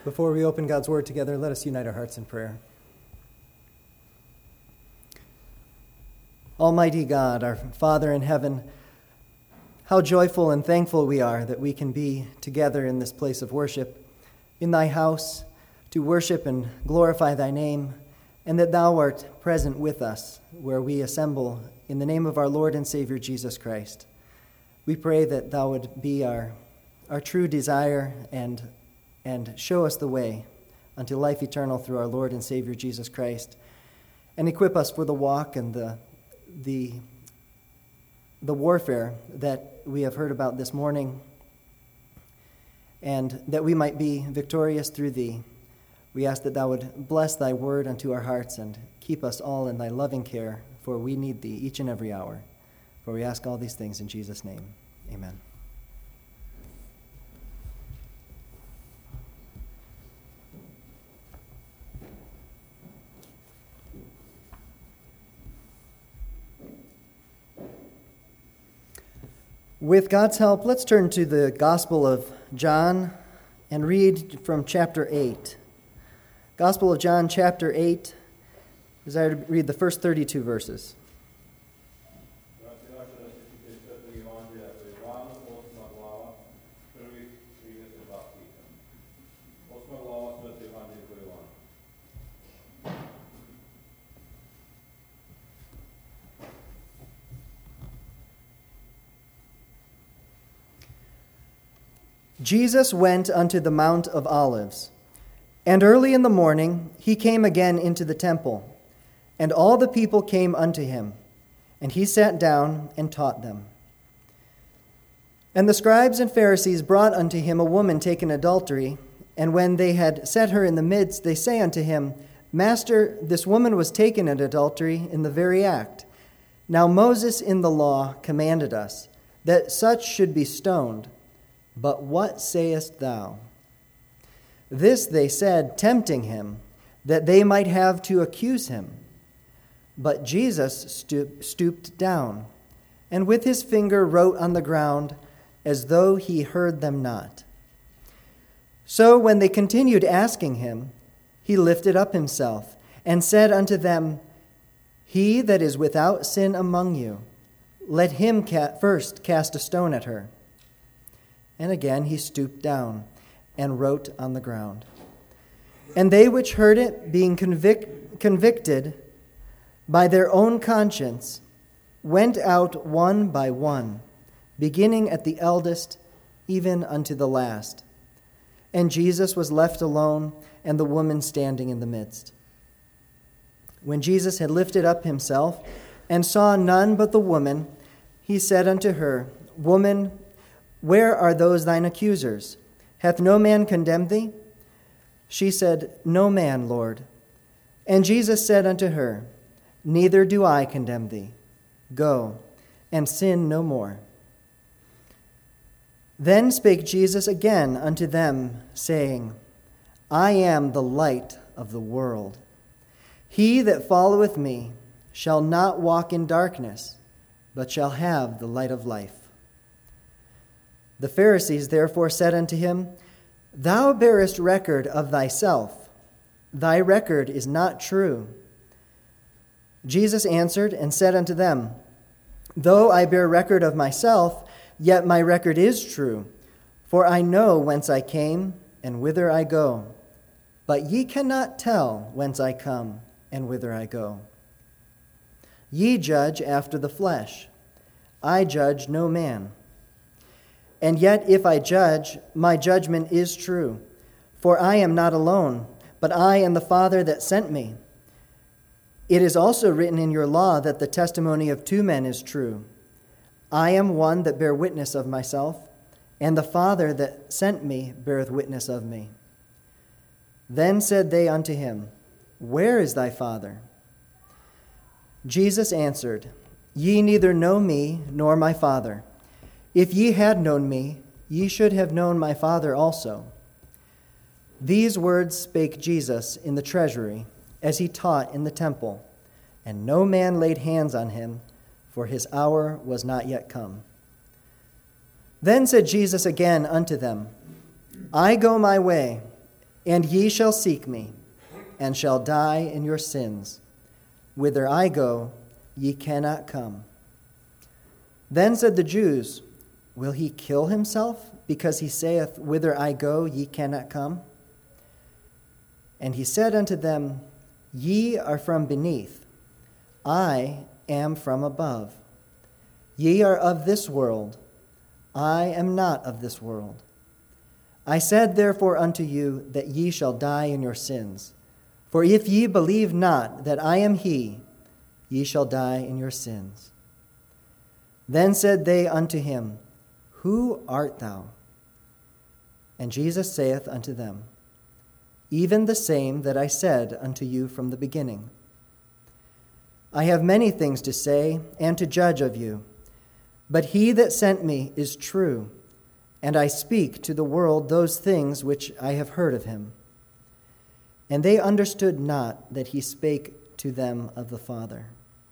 Before we open God's Word together, let us unite our hearts in prayer. Almighty God, our Father in heaven, how joyful and thankful we are that we can be together in this place of worship, in thy house, to worship and glorify thy name, and that thou art present with us where we assemble in the name of our Lord and Savior Jesus Christ. We pray that thou would be our true desire and show us the way unto life eternal through our Lord and Savior Jesus Christ, and equip us for the walk and the warfare that we have heard about this morning, and that we might be victorious through thee. We ask that thou would bless thy word unto our hearts and keep us all in thy loving care, for we need thee each and every hour. For we ask all these things in Jesus' name. Amen. With God's help, let's turn to the Gospel of John and read from chapter 8. Gospel of John, chapter 8. I desire to read the first 32 verses. Jesus went unto the Mount of Olives, and early in the morning he came again into the temple, and all the people came unto him, and he sat down and taught them. And the scribes and Pharisees brought unto him a woman taken adultery, and when they had set her in the midst, they say unto him, Master, this woman was taken in adultery in the very act. Now Moses in the law commanded us that such should be stoned. But what sayest thou? This they said, tempting him, that they might have to accuse him. But Jesus stooped down, and with his finger wrote on the ground, as though he heard them not. So when they continued asking him, he lifted up himself, and said unto them, He that is without sin among you, let him first cast a stone at her. And again he stooped down and wrote on the ground. And they which heard it, being convicted by their own conscience, went out one by one, beginning at the eldest, even unto the last. And Jesus was left alone, and the woman standing in the midst. When Jesus had lifted up himself, and saw none but the woman, he said unto her, Woman, where are those thine accusers? Hath no man condemned thee? She said, No man, Lord. And Jesus said unto her, Neither do I condemn thee. Go, and sin no more. Then spake Jesus again unto them, saying, I am the light of the world. He that followeth me shall not walk in darkness, but shall have the light of life. The Pharisees therefore said unto him, Thou bearest record of thyself. Thy record is not true. Jesus answered and said unto them, Though I bear record of myself, yet my record is true. For I know whence I came and whither I go. But ye cannot tell whence I come and whither I go. Ye judge after the flesh. I judge no man. And yet if I judge, my judgment is true. For I am not alone, but I and the Father that sent me. It is also written in your law that the testimony of two men is true. I am one that bear witness of myself, and the Father that sent me beareth witness of me. Then said they unto him, Where is thy Father? Jesus answered, Ye neither know me nor my Father. If ye had known me, ye should have known my Father also. These words spake Jesus in the treasury, as he taught in the temple, and no man laid hands on him, for his hour was not yet come. Then said Jesus again unto them, I go my way, And ye shall seek me, and shall die in your sins. Whither I go, ye cannot come. Then said the Jews, Will he kill himself, because he saith, Whither I go, ye cannot come? And he said unto them, Ye are from beneath, I am from above. Ye are of this world, I am not of this world. I said therefore unto you that ye shall die in your sins. For if ye believe not that I am he, ye shall die in your sins. Then said they unto him, Who art thou? And Jesus saith unto them, Even the same that I said unto you from the beginning. I have many things to say and to judge of you, but he that sent me is true, and I speak to the world those things which I have heard of him. And they understood not that he spake to them of the Father.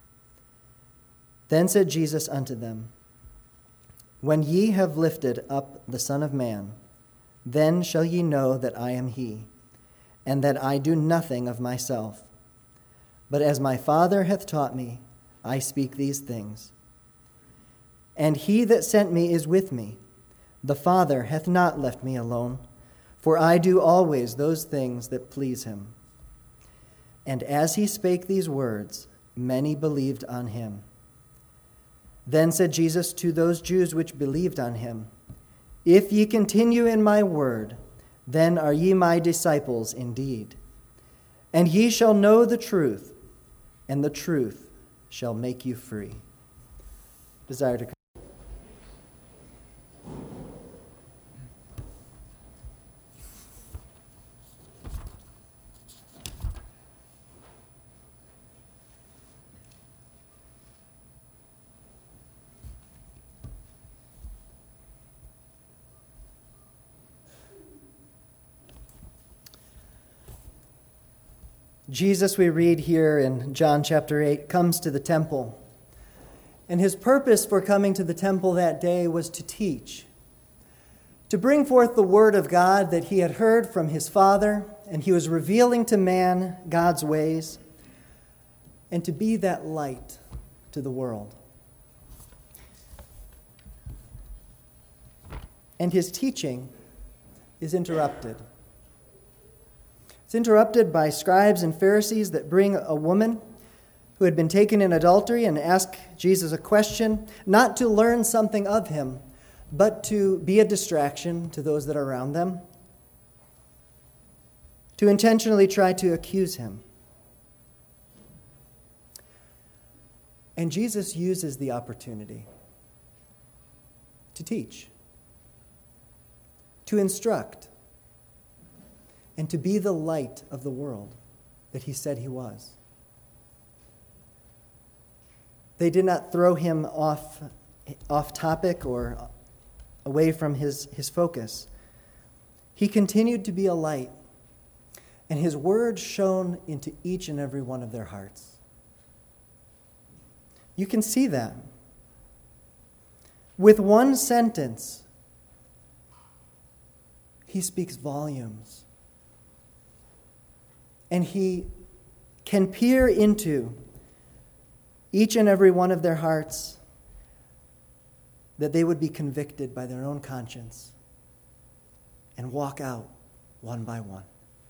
Then said Jesus unto them, When ye have lifted up the Son of Man, then shall ye know that I am he, and that I do nothing of myself. But as my Father hath taught me, I speak these things. And he that sent me is with me. The Father hath not left me alone, for I do always those things that please him. And as he spake these words, many believed on him. Then said Jesus to those Jews which believed on him, If ye continue in my word, then are ye my disciples indeed. And ye shall know the truth, and the truth shall make you free. Desire to come. Jesus, we read here in John chapter 8, comes to the temple. And his purpose for coming to the temple that day was to teach, to bring forth the word of God that he had heard from his Father, and he was revealing to man God's ways, and to be that light to the world. And his teaching is interrupted. It's interrupted by scribes and Pharisees that bring a woman who had been taken in adultery and ask Jesus a question, not to learn something of him, but to be a distraction to those that are around them, to intentionally try to accuse him. And Jesus uses the opportunity to teach, to instruct, and to be the light of the world that he said he was. They did not throw him off topic or away from his focus. He continued to be a light, and his word shone into each and every one of their hearts. You can see that. With one sentence, he speaks volumes. And he can peer into each and every one of their hearts, that they would be convicted by their own conscience and walk out one by one.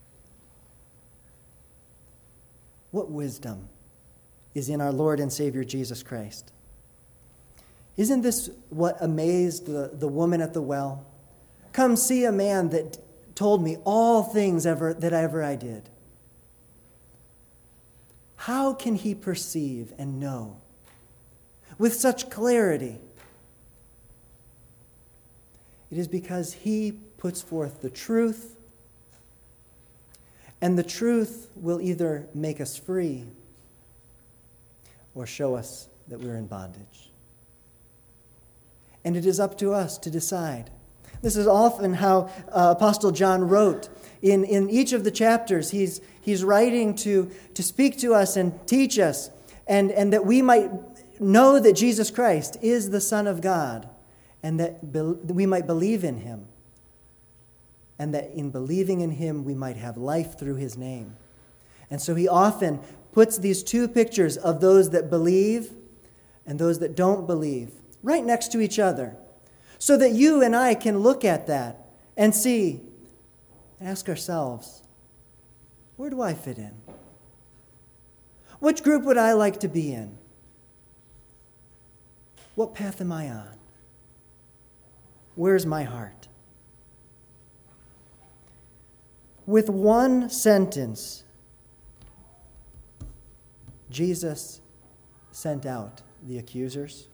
What wisdom is in our Lord and Savior Jesus Christ? Isn't this what amazed the woman at the well? Come see a man that told me all things that ever I did. How can he perceive and know with such clarity? It is because he puts forth the truth, and the truth will either make us free or show us that we're in bondage. And it is up to us to decide. This is often how Apostle John wrote. In each of the chapters, he's writing to speak to us and teach us, and that we might know that Jesus Christ is the Son of God, and that we might believe in him. and that in believing in him we might have life through his name. And so he often puts these two pictures of those that believe and those that don't believe right next to each other, so that you and I can look at that and see, ask ourselves, where do I fit in? Which group would I like to be in? What path am I on? Where's my heart? With one sentence, Jesus sent out the accusers,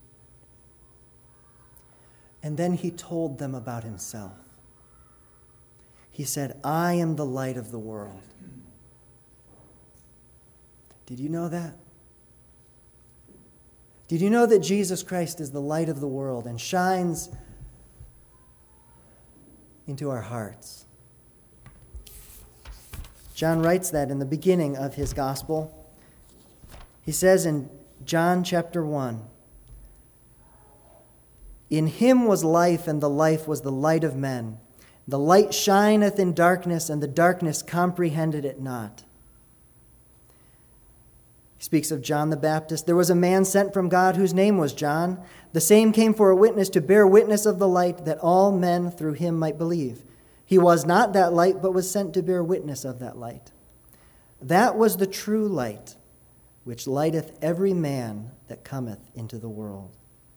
and then he told them about himself. He said, I am the light of the world. Did you know that? Did you know that Jesus Christ is the light of the world and shines into our hearts? John writes that in the beginning of his gospel. He says in John chapter 1, in him was life, and the life was the light of men. The light shineth in darkness, and the darkness comprehended it not. He speaks of John the Baptist. There was a man sent from God whose name was John. The same came for a witness to bear witness of the light, that all men through him might believe. He was not that light, but was sent to bear witness of that light. That was the true light, which lighteth every man that cometh into the world.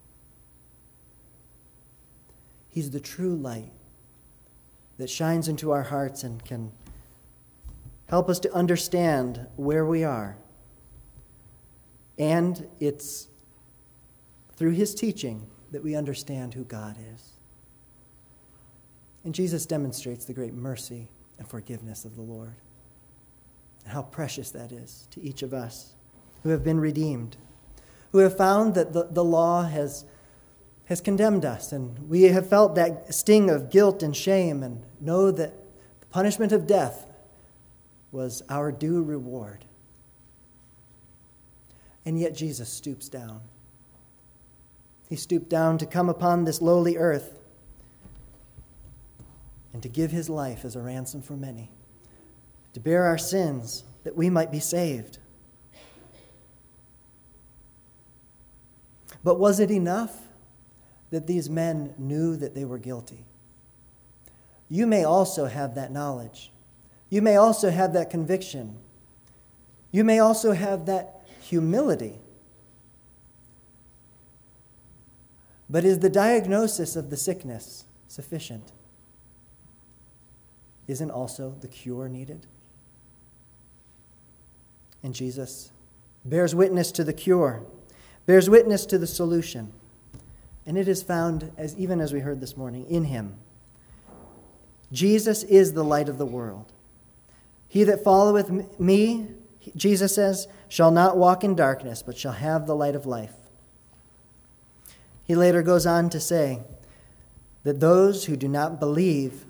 He's the true light that shines into our hearts and can help us to understand where we are. And it's through his teaching that we understand who God is. And Jesus demonstrates the great mercy and forgiveness of the Lord, and how precious that is to each of us who have been redeemed, who have found that the law has condemned us, and we have felt that sting of guilt and shame, and know that the punishment of death was our due reward. And yet Jesus stoops down. He stooped down to come upon this lowly earth and to give his life as a ransom for many, to bear our sins that we might be saved. But was it enough that these men knew that they were guilty? You may also have that knowledge. You may also have that conviction. You may also have that humility. But is the diagnosis of the sickness sufficient? Isn't also the cure needed? And Jesus bears witness to the cure, bears witness to the solution. And it is found, even as we heard this morning, in him. Jesus is the light of the world. He that followeth me, Jesus says, shall not walk in darkness, but shall have the light of life. He later goes on to say that those who do not believe,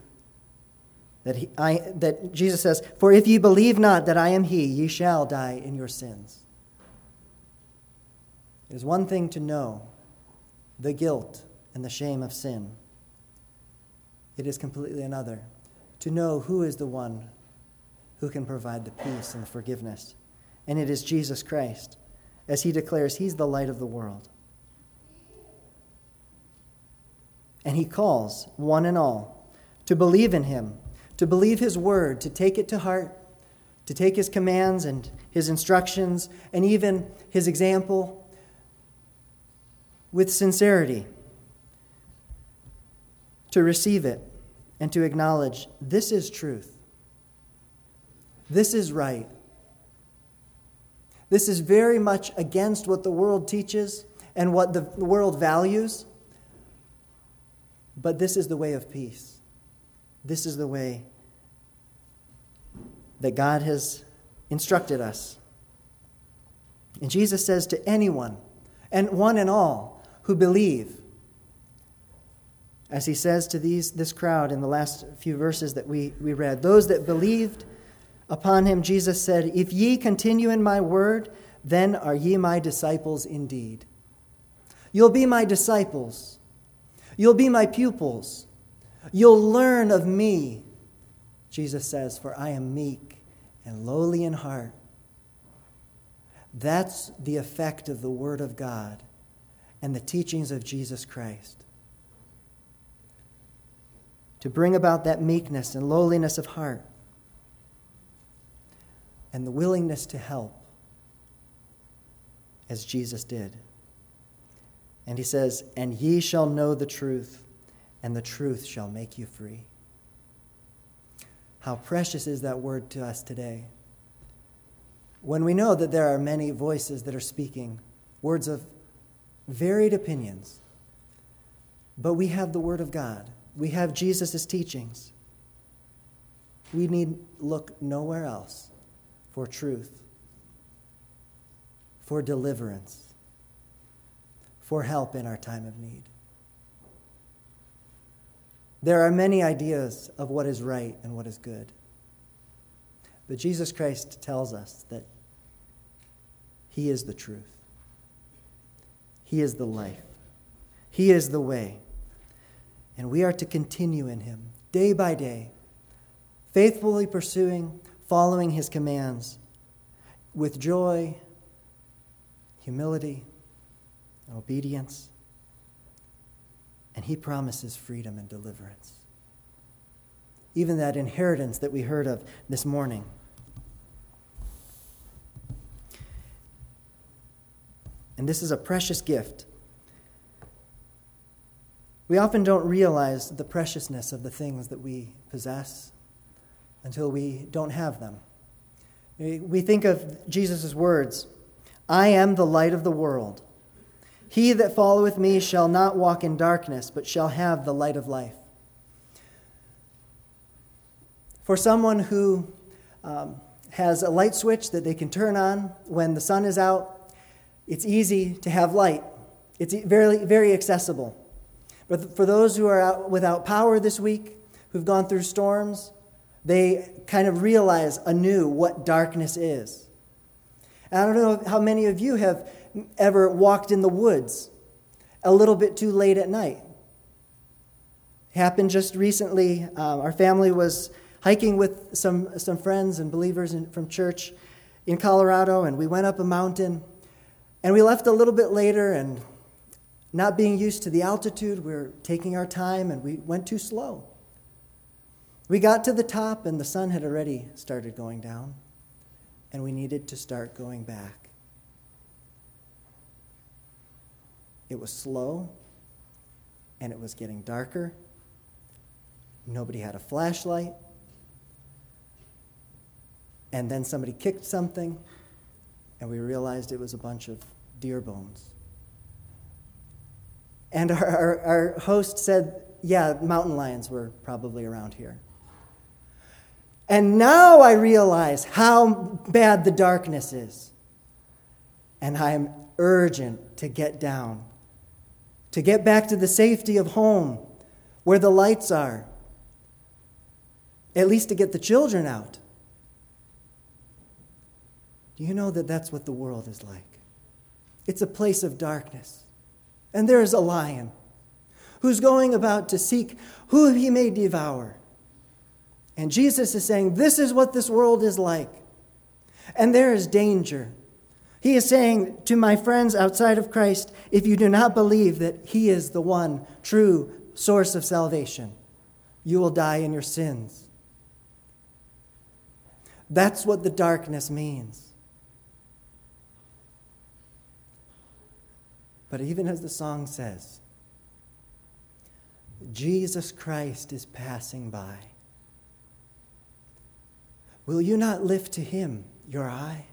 that Jesus says, for if ye believe not that I am he, ye shall die in your sins. It is one thing to know the guilt and the shame of sin. It is completely another to know who is the one who can provide the peace and the forgiveness. And it is Jesus Christ, as he declares he's the light of the world. And he calls one and all to believe in him, to believe his word, to take it to heart, to take his commands and his instructions, and even his example with sincerity, to receive it and to acknowledge this is truth. This is right. This is very much against what the world teaches and what the world values. But this is the way of peace. This is the way that God has instructed us. And Jesus says to anyone, and one and all, who believe, as he says to this crowd in the last few verses that we read, those that believed upon him, Jesus said, if ye continue in my word, then are ye my disciples indeed. You'll be my disciples. You'll be my pupils. You'll learn of me Jesus says, "For I am meek and lowly in heart." That's the effect of the Word of God and the teachings of Jesus Christ. To bring about that meekness and lowliness of heart and the willingness to help, as Jesus did. And he says, "And ye shall know the truth, and the truth shall make you free." How precious is that word to us today. When we know that there are many voices that are speaking, words of varied opinions, but we have the Word of God. We have Jesus' teachings. We need look nowhere else for truth, for deliverance, for help in our time of need. There are many ideas of what is right and what is good. But Jesus Christ tells us that He is the truth. He is the life. He is the way. And we are to continue in Him day by day, faithfully pursuing, following His commands with joy, humility, and obedience. And He promises freedom and deliverance. Even that inheritance that we heard of this morning. And this is a precious gift. We often don't realize the preciousness of the things that we possess until we don't have them. We think of Jesus' words, "I am the light of the world. He that followeth me shall not walk in darkness, but shall have the light of life." For someone who has a light switch that they can turn on when the sun is out, it's easy to have light. It's very, very accessible. But for those who are out without power this week, who've gone through storms, they kind of realize anew what darkness is. And I don't know how many of you have ever walked in the woods a little bit too late at night. It happened just recently. Our family was hiking with some friends and believers from church in Colorado, and we went up a mountain. And we left a little bit later, and not being used to the altitude, we were taking our time, and we went too slow. We got to the top, and the sun had already started going down, and we needed to start going back. It was slow, and it was getting darker. Nobody had a flashlight. And then somebody kicked something, and we realized it was a bunch of deer bones. And our host said, yeah, mountain lions were probably around here. And now I realize how bad the darkness is. And I am urgent to get down, to get back to the safety of home, where the lights are, at least to get the children out. Do you know that that's what the world is like? It's a place of darkness. And there is a lion who's going about to seek who he may devour. And Jesus is saying, this is what this world is like. And there is danger. He is saying to my friends outside of Christ, if you do not believe that He is the one true source of salvation, you will die in your sins. That's what the darkness means. But even as the song says, Jesus Christ is passing by. Will you not lift to Him your eye?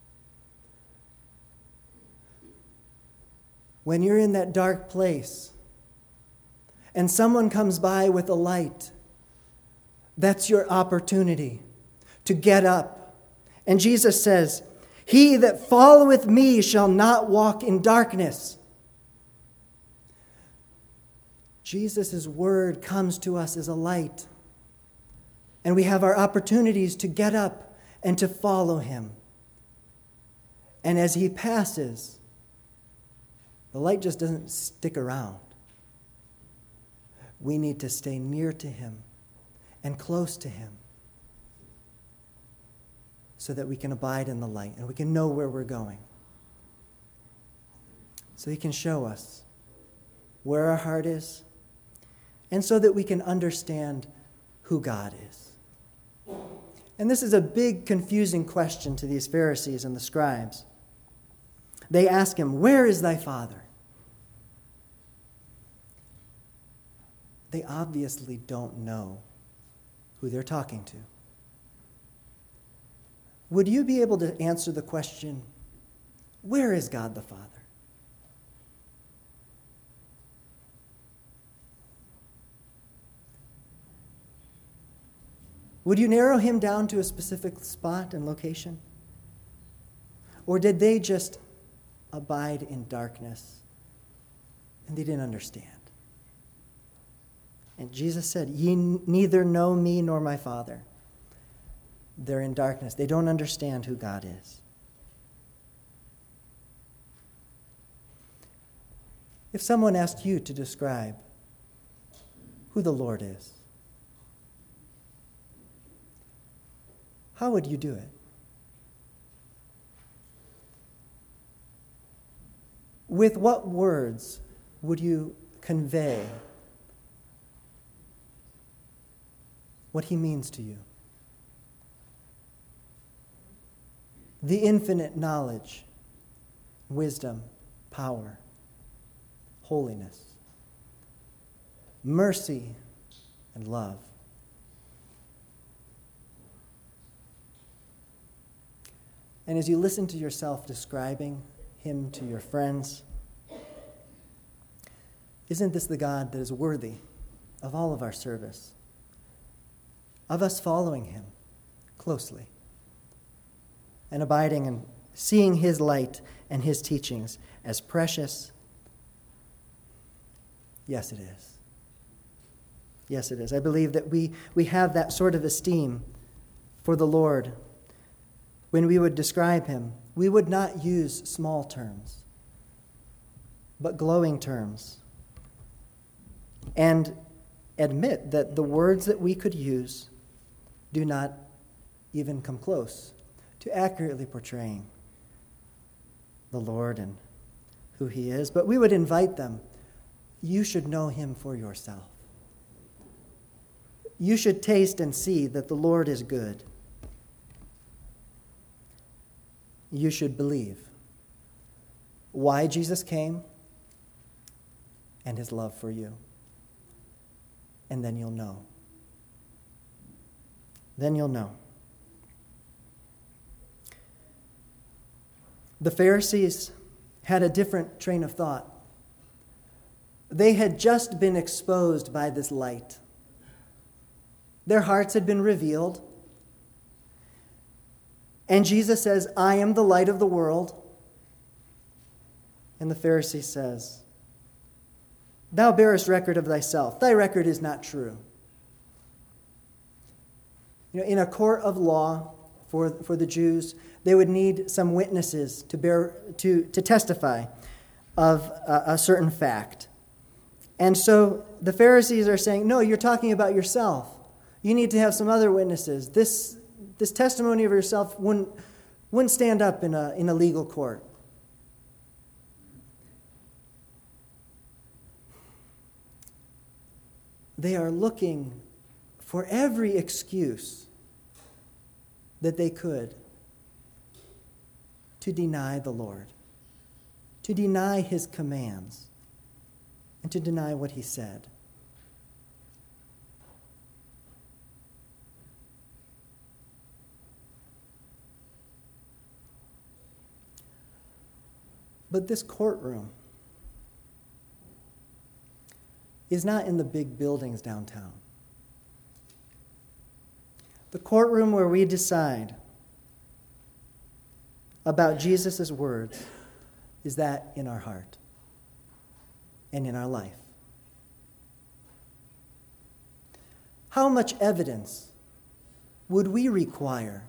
When you're in that dark place and someone comes by with a light, that's your opportunity to get up. And Jesus says, he that followeth me shall not walk in darkness. Jesus' word comes to us as a light. And we have our opportunities to get up and to follow Him. And as He passes, the light just doesn't stick around. We need to stay near to Him and close to Him so that we can abide in the light and we can know where we're going. So he can show us where our heart is, and so that we can understand who God is. And this is a big, confusing question to these Pharisees and the scribes. They ask him, "Where is thy Father?" They obviously don't know who they're talking to. Would you be able to answer the question, where is God the Father? Would you narrow him down to a specific spot and location? Or did they just abide in darkness and they didn't understand? And Jesus said, "Ye neither know me nor my Father." They're in darkness. They don't understand who God is. If someone asked you to describe who the Lord is, how would you do it? With what words would you convey what he means to you? The infinite knowledge, wisdom, power, holiness, mercy, and love. And as you listen to yourself describing him to your friends, isn't this the God that is worthy of all of our service, of us following him closely and abiding and seeing his light and his teachings as precious? Yes, it is. Yes, it is. I believe that we have that sort of esteem for the Lord. When we would describe him, we would not use small terms, but glowing terms, and admit that the words that we could use do not even come close to accurately portraying the Lord and who he is. But we would invite them, you should know him for yourself. You should taste and see that the Lord is good. You should believe why Jesus came and his love for you. And then you'll know. Then you'll know. The Pharisees had a different train of thought. They had just been exposed by this light. Their hearts had been revealed. And Jesus says, "I am the light of the world." And the Pharisee says, "Thou bearest record of thyself. Thy record is not true." You know, in a court of law for the Jews, they would need some witnesses to testify of a certain fact. And so the Pharisees are saying, "No, you're talking about yourself. You need to have some other witnesses. This testimony of yourself wouldn't stand up in a legal court." They are looking for every excuse that they could to deny the Lord, to deny his commands, and to deny what he said. But this courtroom is not in the big buildings downtown. The courtroom where we decide about Jesus' words is that in our heart and in our life. How much evidence would we require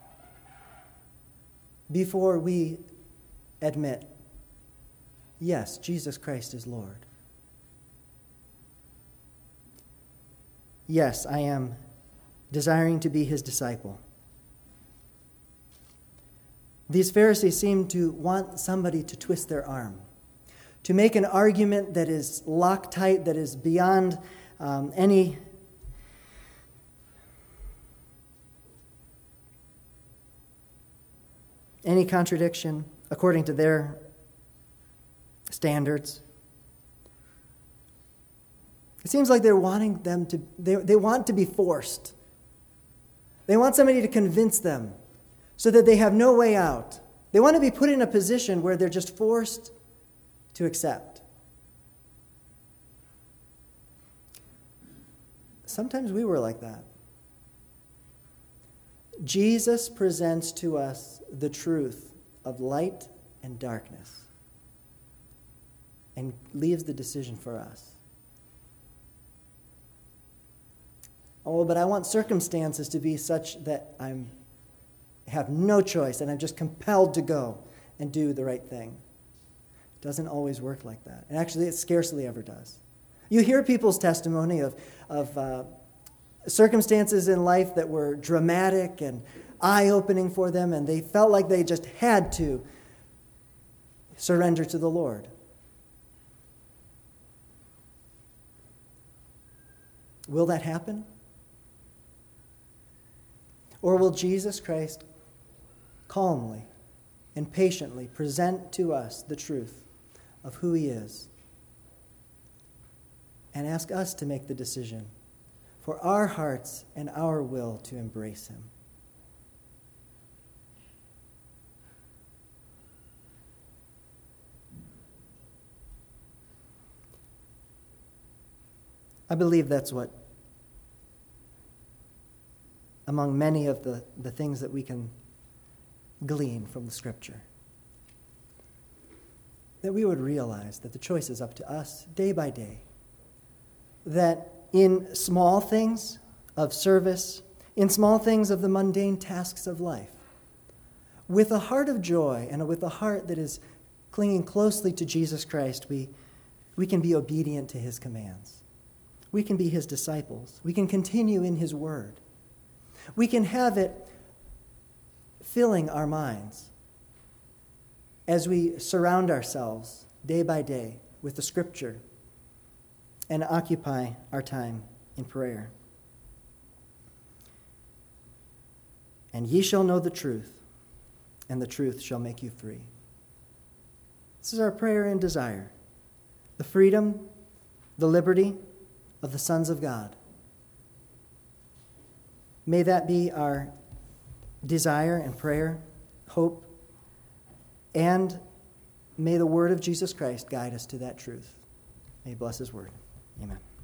before we admit, yes, Jesus Christ is Lord? Yes, I am desiring to be his disciple. These Pharisees seem to want somebody to twist their arm, to make an argument that is Loctite, that is beyond any contradiction according to their standards. It seems like they're wanting them to, they want to be forced. They want somebody to convince them so that they have no way out. They want to be put in a position where they're just forced to accept. Sometimes we were like that. Jesus presents to us the truth of light and darkness and leaves the decision for us. Oh, but I want circumstances to be such that I have no choice and I'm just compelled to go and do the right thing. It doesn't always work like that. And actually, it scarcely ever does. You hear people's testimony of circumstances in life that were dramatic and eye-opening for them, and they felt like they just had to surrender to the Lord. Will that happen? Or will Jesus Christ calmly and patiently present to us the truth of who he is and ask us to make the decision for our hearts and our will to embrace him? I believe that's what, among many of the things that we can glean from the Scripture, that we would realize that the choice is up to us day by day. That in small things of service, in small things of the mundane tasks of life, with a heart of joy and with a heart that is clinging closely to Jesus Christ, we can be obedient to his commands. We can be his disciples. We can continue in his word. We can have it filling our minds as we surround ourselves day by day with the Scripture and occupy our time in prayer. And ye shall know the truth, and the truth shall make you free. This is our prayer and desire. The freedom, the liberty of the sons of God. May that be our desire and prayer, hope, and may the word of Jesus Christ guide us to that truth. May he bless his word. Amen.